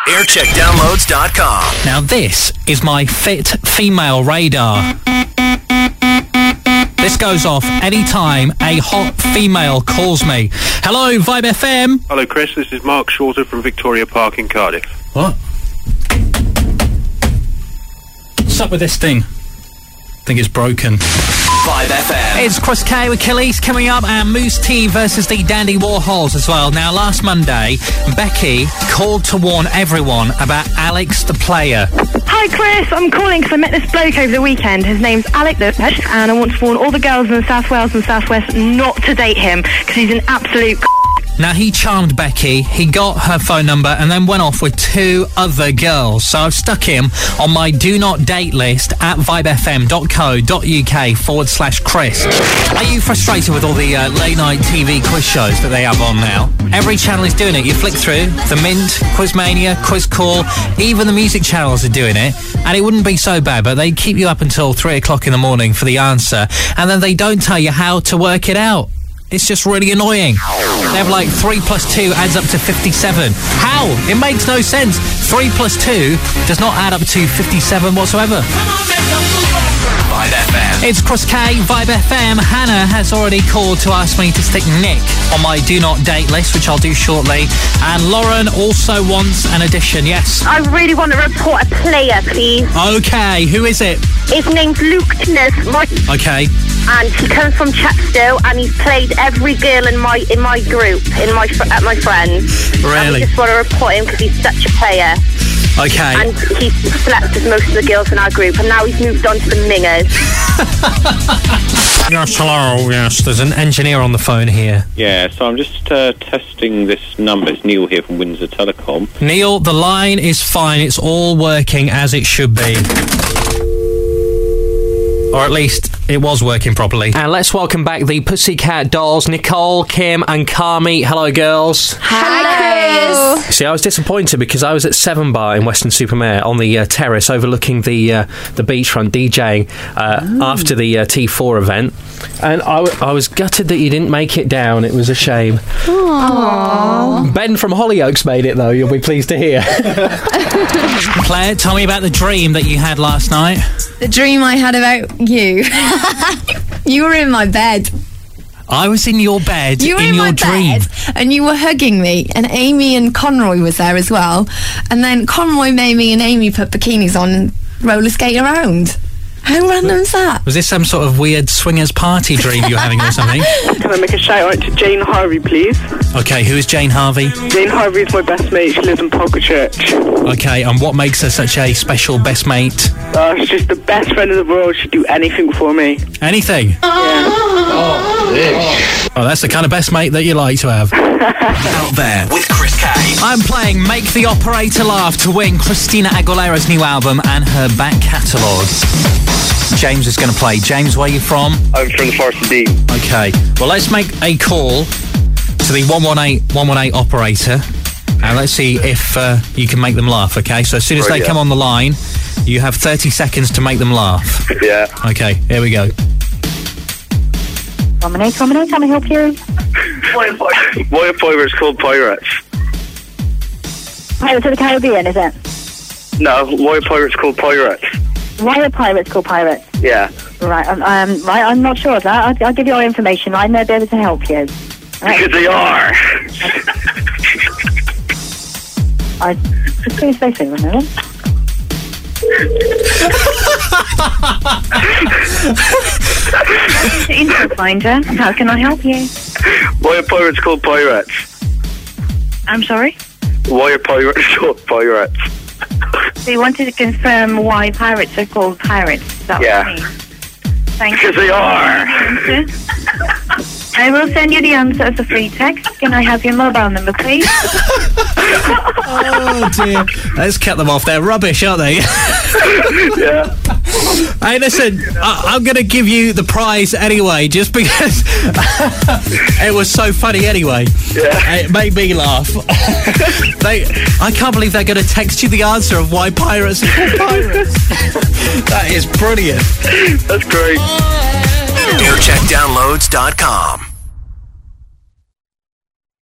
Aircheckdownloads.com. Now this is my fit female radar. This goes off anytime a hot female calls me. Hello, Vibe FM. Hello, Chris. This is Mark Shorter from Victoria Park in Cardiff. What? What's up with this thing? I think it's broken. Vibe FM. It's Chris K with Khalees coming up, and Moose T versus the Dandy Warhols as well. Now, last Monday, Becky called to warn everyone about Alex the Player. Hi Chris, I'm calling because I met this bloke over the weekend. His name's Alec the Player, and I want to warn all the girls in South Wales and South West not to date him because he's an absolute Now, he charmed Becky, he got her phone number, and then went off with 2 other girls. So I've stuck him on my do not date list at vibefm.co.uk/Chris. Are you frustrated with all the late night TV quiz shows that they have on now? Every channel is doing it. You flick through, The Mint, Quizmania, Quiz Call, even the music channels are doing it. And it wouldn't be so bad, but they keep you up until 3 o'clock in the morning for the answer, and then they don't tell you how to work it out. It's just really annoying. They have like 3 plus 2 adds up to 57. How? It makes no sense. 3 plus 2 does not add up to 57 whatsoever. Vibe FM. It's Chris K, Vibe FM. Hannah has already called to ask me to stick Nick on my do not date list, which I'll do shortly. And Lauren also wants an addition, yes. I really want to report a player, please. Okay, who is it? His name's Luke Tennant, Okay. and he comes from Chepstow, and he's played every girl in my group, at my friends. Really? And I just want to report him because he's such a player. Okay. And he's slept with most of the girls in our group, and now he's moved on to the Mingers. Yes, hello, yes. There's an engineer on the phone here. Yeah, so I'm just testing this number. It's Neil here from Windsor Telecom. Neil, the line is fine. It's all working as it should be. Or at least it was working properly. And let's welcome back the Pussycat Dolls, Nicole, Kim and Carmi. Hello, girls. Hello. See, I was disappointed because I was at 7 Bar in Western Supermare on the terrace overlooking the beachfront DJing after the T4 event. And I was gutted that you didn't make it down. It was a shame. Aww. Ben from Hollyoaks made it, though. You'll be pleased to hear. Claire, tell me about the dream that you had last night. The dream I had about you. You were in my bed. I was in your bed You were in your my dream. bed, and you were hugging me, and Amy and Conroy was there as well. And then Conroy made me and Amy put bikinis on and roller skate around. How random's that? Was this some sort of weird swingers party dream you were having or something? Can I make a shout out to Jane Harvey, please? Okay, who is Jane Harvey? Jane Harvey is my best mate. She lives in Polka Church. Okay, and what makes her such a special best mate? She's just the best friend in the world. She'd do anything for me. Anything? Yeah. Oh, that's the kind of best mate that you like to have. Out there with Chris K. I'm playing Make the Operator Laugh to win Christina Aguilera's new album and her back catalogue. James is going to play. James, where are you from? I'm from the Forest of Dean. Okay, well, let's make a call to the 118 operator, and let's see if you can make them laugh, okay? So as soon as they come on the line, you have 30 seconds to make them laugh. Yeah. Okay, here we go. Dominate, can I help you? Why are pirates called pirates? Pirates of the Caribbean, is it? No, why are pirates called pirates? Why are pirates called pirates? Yeah. Right, I'm not sure of that. I'll give you all information. I may be able to help you. Right. Because they are. Just please stay for a minute. Info finder. How can I help you? Why are pirates called pirates? I'm sorry? Why are pirates called pirates? So you wanted to confirm why pirates are called pirates? Is that what you mean? Thank you. Because they are. I will send you the answer as a free text. Can I have your mobile number, please? Oh, dear. Let's cut them off. They're rubbish, aren't they? Yeah. Hey, listen, I'm going to give you the prize anyway, just because it was so funny anyway. Yeah. It made me laugh. I can't believe they're going to text you the answer of why pirates are called pirates. That is brilliant. That's great. Aircheckdownloads.com.